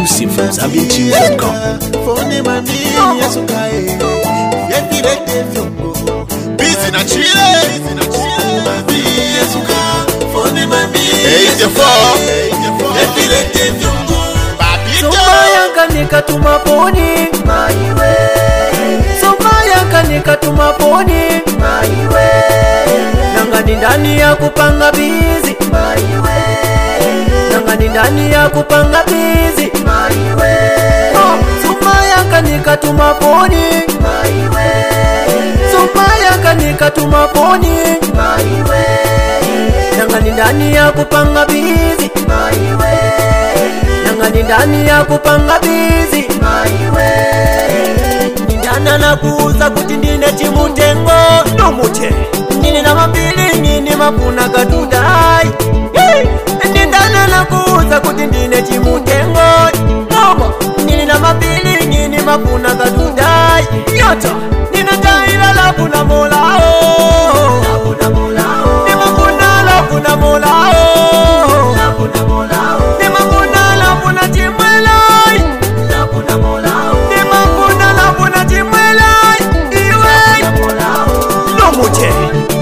Exclusive from ZambianTunes.com. Phone mami yasukae yefile tefyongo busy na chile mami yasuka phone mami 84 yefile tefyongo babito Sumaya kanika tumaponi maiwe Sumaya kanika tumaponi maiwe Nangani ndani ya kupanga bizi maiwe Nangani ndani ya kupanga bizi maiwe Sumaya kanika tumaponi maiwe Sumaya kanika tumaponi maiwe Nangani ndani ya kupanga bizi maiwe Nangani ndani ya kupanga bizi maiwe Nindana na kuuza kuti ndine chimutengo Nomute Nini na mabili nini mapuna kadudai Nindana na kuuza kuti ndine chimutengo Nomo Nini na mabili nini mapuna kadudai Yoto Nina taila lapuna molao Lapuna molao Nimapuna lapuna molao Lapuna molao Nimapuna lapuna chimwelai Lapuna molao Nimapuna lapuna chimwelai Iwe Lapuna molao Nomute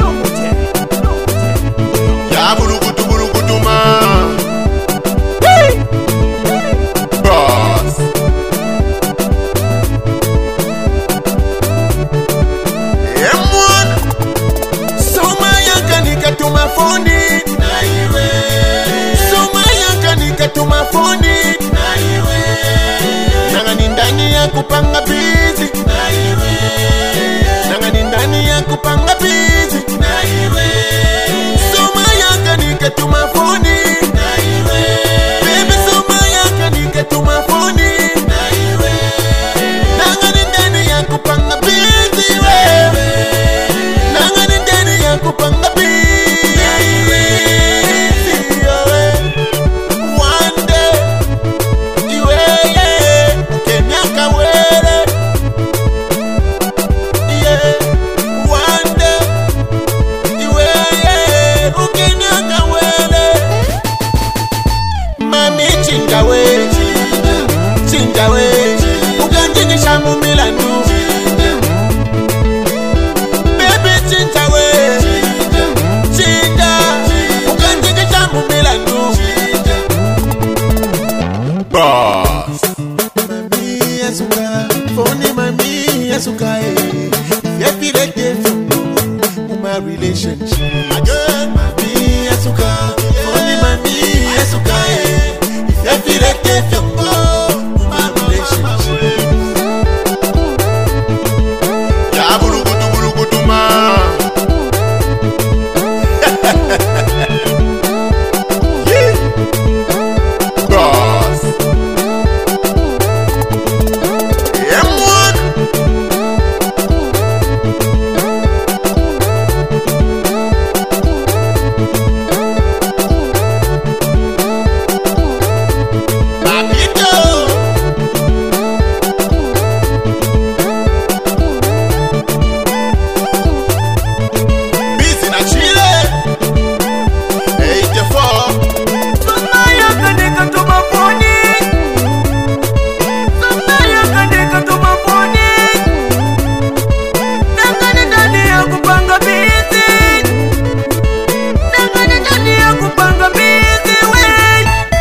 ya burukutu ma boss M1 Sumaya kanika tumafoni na iwe Sumaya kanika tumafoni na iwe Nangani ndani ya kupanga bizi na iwe Nangani ndani ya kupanga bizi na iwe Sumaya kanika tumafoni na iwe Baby Sumaya kanika tumafoni na iwe Nangani ndani ya kupanga bizi wewe Nangani ndani ya kupanga bizi One day iwe Kenyaka wele One day iwe Kenyaka wele Mami chingawe Chingawe Ukanjikisha mumilandu Baby chingawe Chinga Ukanjikisha mumilandu Boss Mami yasuka Phone mami yasuka Yefile tefyongo My relationship Again Mami yasuka Phone mami yasuka Yefile tefyongo My relationship ya burukutu ma boss M1 Papito busy na chile 84 Sumaya kanika tumaponi Sumaya kanika tumaponi Nangani ndani ya kupanga bizi Nangani ndani ya kupanga bizi wey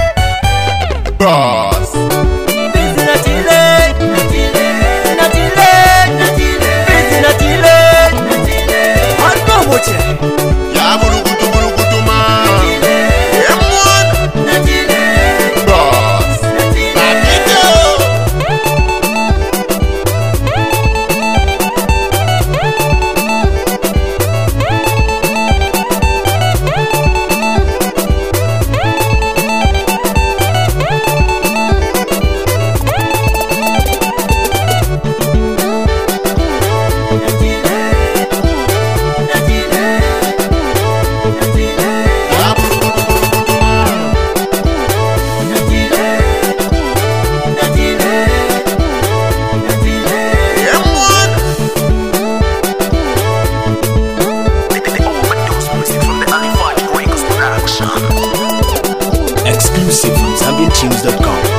boss Bizi na chile Na chile Na chile Na chile Bizi na chile Na chile Hano moche ya burukutu ma M1 Na chile boss Papito Exclusive from ZambianTunes.com.